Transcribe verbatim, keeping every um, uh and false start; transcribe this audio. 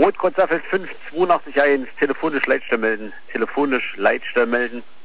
Hautgrotsaffel fünf zweiundachtzig eins, telefonisch Leitstelle melden. Telefonisch Leitstelle melden.